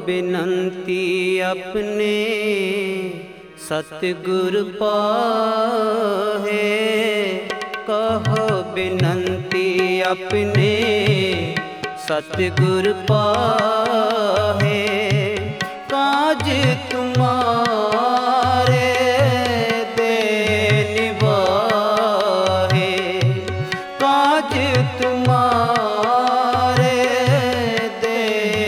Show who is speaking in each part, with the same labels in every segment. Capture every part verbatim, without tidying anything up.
Speaker 1: बिनती अपने सतगुर पाहे। कहो बिनती अपने सतगुर पाहे। काज तुम्हारे दे निभाहे। काज तुम्हारे दे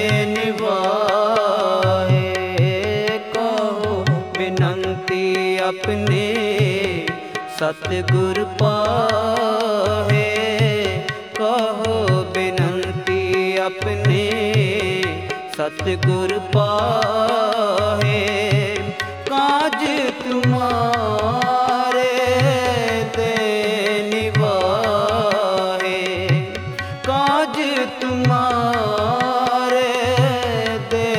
Speaker 1: निभाहे। कहो बिनती अपने सतगुर पाहे। कहो बिनती अपने सतगुर पाहे। काज तुम्हारे दे निभाहे। काज तुम्हारे दे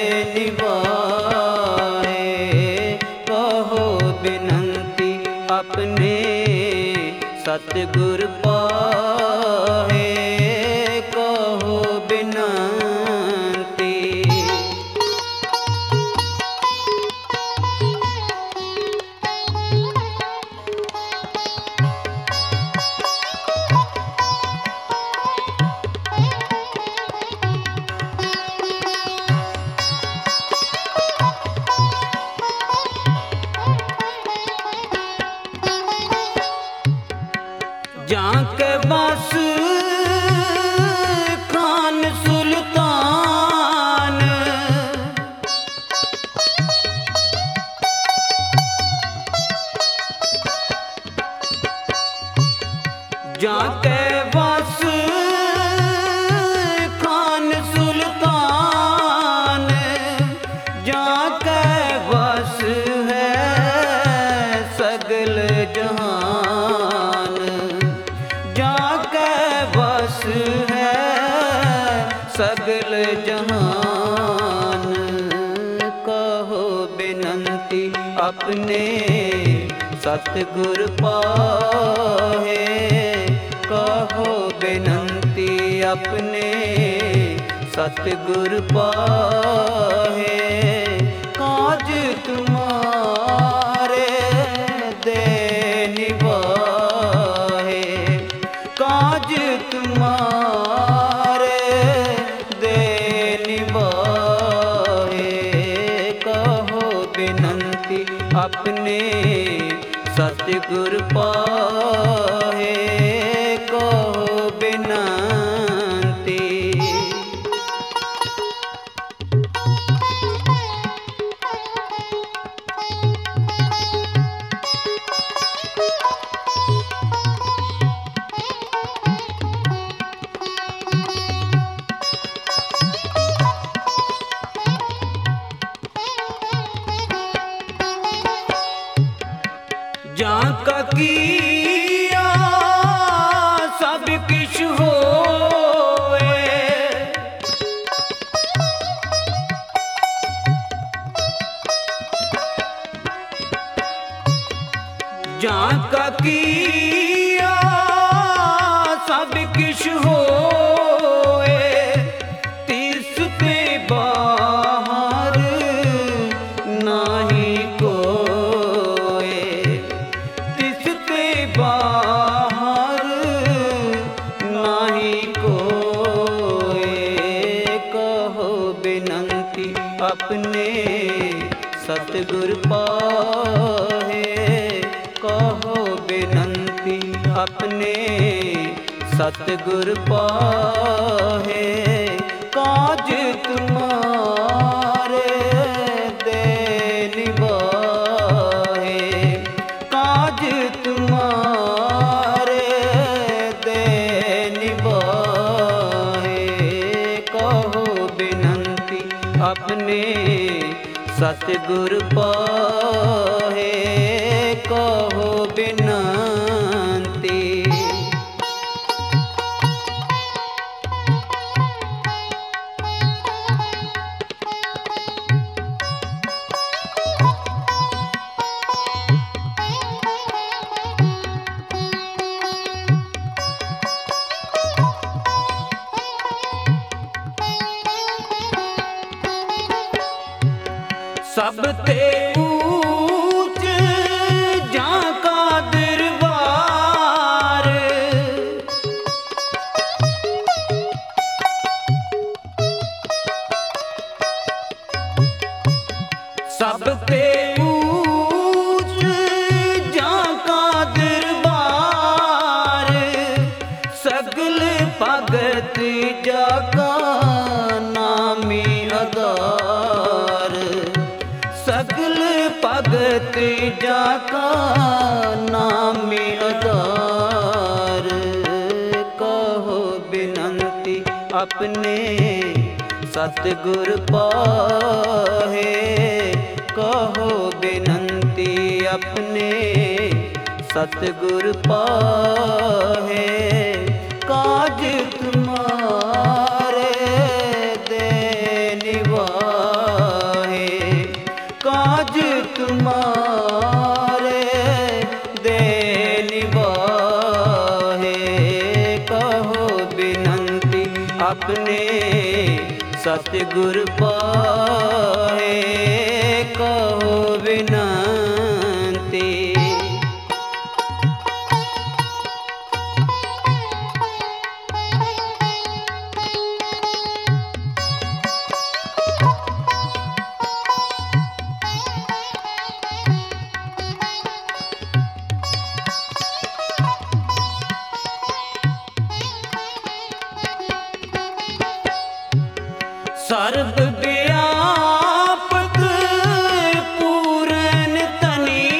Speaker 1: निभाहे। कहो बिनती अपने सतगुर पाहे। कहो बिनती। जाके बस खान सुल्तान। जाके बस खान सुल्तान। जाके बस है सगल जहान। जाके बस है सगल जहान। कहो बिनती अपने सतगुर पाहे। कहो बिनती अपने सतगुर पाहे। काज तुम्हारे दे निभाहे। काज तुम्हारे दे निभाहे। कहो बिनती अपने सतगुर पाहे। कहो बिनती। जाका किया सब किश होए। जाका किया सब किश होए। तिसते बाहर नाही कोए। तिसते बाहर नाही कोए। कहो बिनती अपने सतगुर पाहे। कहो बिनती अपने सतगुर पाहे। काज तुम्हारे दे निभाहे। काज तुम्हारे दे निभाहे। कहो बिनती अपने सतगुर पाहे। कहो बिनती। भगत जाका नाम आधार। कहो बिनती अपने सतगुर पाहे। कहो बिनती अपने सतगुर पाहे। काज तुम्हारे दे निवाहे। काज तुम्हारे दे निवाहे। कहो बिनती अपने सतगुर पाहे। कहो बिनती सर्ब व्यापक पूरन तनी।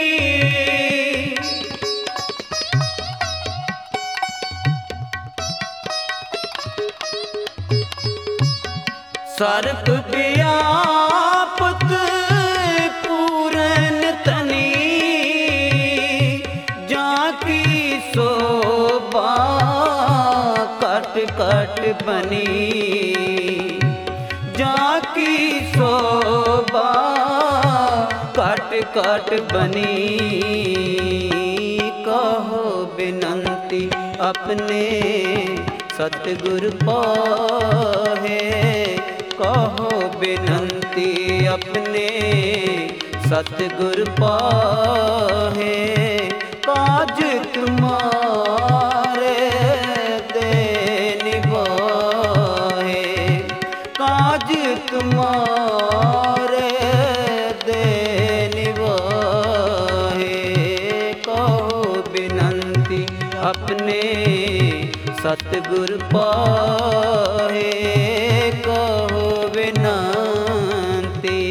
Speaker 1: सर्ब व्यापक पूरन तनी। जाकी शोभा कट कट बनी। जाकी शोभा कट कट बनी। कहो बिनती अपने सतगुर पाहे। कहो बिनती अपने सतगुर पाहे। काज तुम्हारे दे निवाहे। काज तुम्हारे दे निवाहे। कहो बिनती अपने सतगुर पाहे। कहो बिनती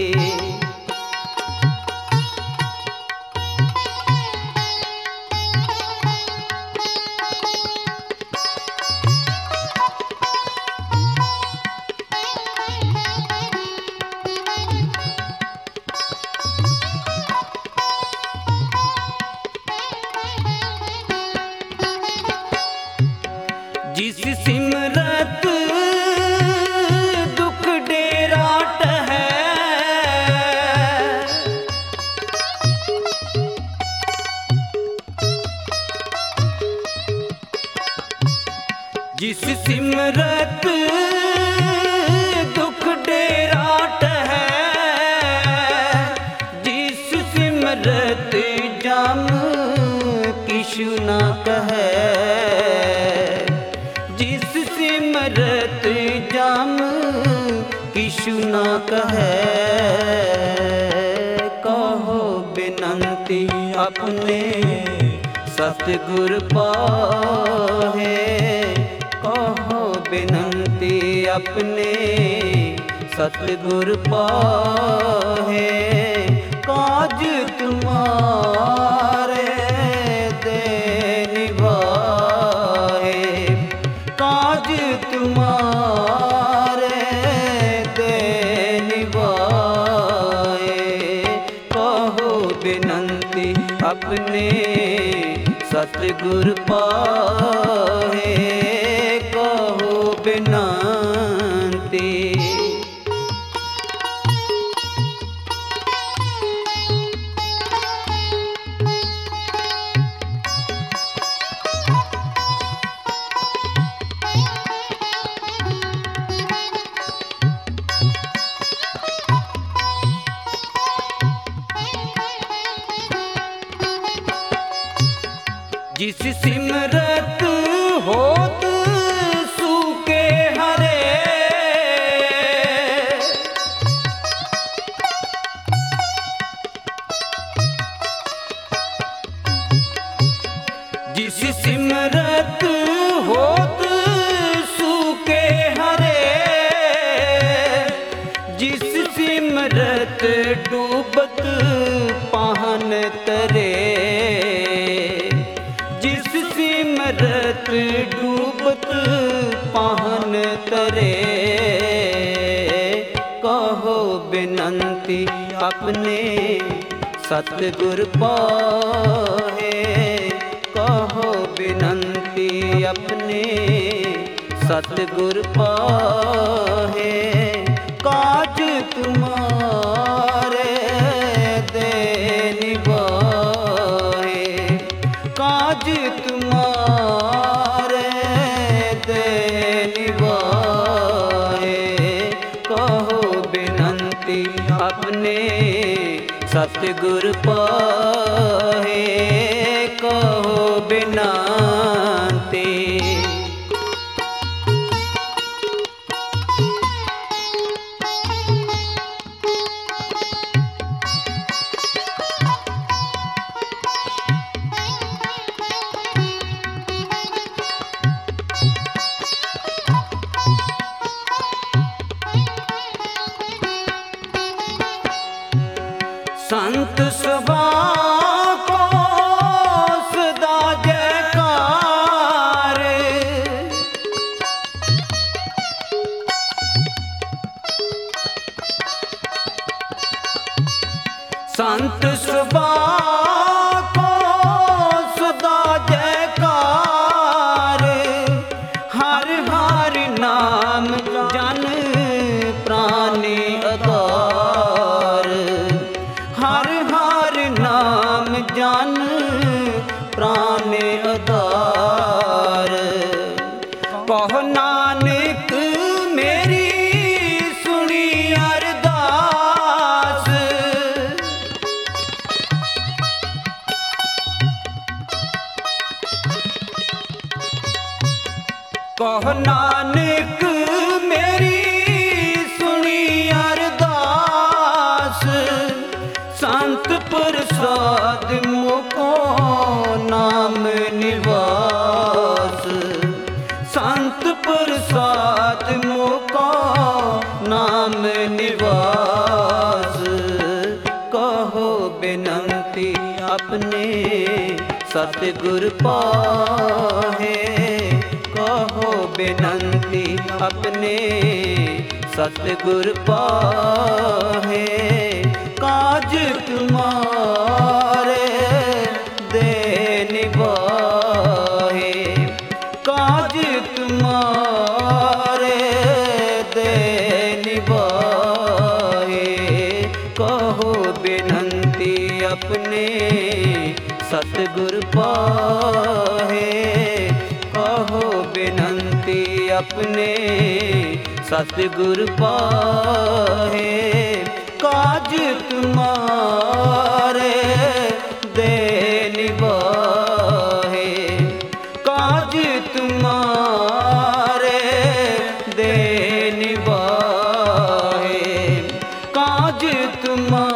Speaker 1: जिस सिमरत दुख डेराट है। जिस सिमरत दुख डेराट है। जिस सिमरत जम किछु न कहे। जिस सिमरत जम किछु न कहे। कहो बिनती अपने सतगुर पाहे। कहो बिनती अपने सतगुर पाहे। काज तुम्हारे दे निवाहे। काज तुम्हारे दे निवाहे। कहो बिनती अपने सतगुर पाहे। कहो बिनती जिस सिमरत होत सूके हरे। जिस सिमरत होत सूके हरे। जिस सिमरत डूबत तरे। जिस सिमरत डूबत पाहन तरे, कहो बिनंती अपने सतगुर पाहे। कहो बिनंती अपने सतगुर पाहे। काज तुम्हारे दे निभाए, काज तुम्हारे दे निभाए। कहो बिनंती अपने सतगुर पाहे। कहो बिनंती। संत सभा को सदा जयकार। संत सभा को सदा जयकार। हर हर नाम जन प्राणी आधार। हर हर नाम जन प्राण आधार। कहो नानक मेरी सुनी अरदास। कहो नानक मेरी सुनी अरदास। संत प्रसाद मोको नाम निवास। संत प्रसाद मोको नाम निवास। कहो बिनंती अपने सतगुर पाहे। कहो बिनंती अपने सतगुर पाहे। काज तुम्हारे दे निभाए, काज तुम्हारे दे निभाए। कहो बिनंती अपने सतगुर पाहे। कहो बिनंती अपने सतगुर पाहे। काज तुम्हारे दे निभाए, काज तुम्हारे दे निभाए। काज तुम्हारे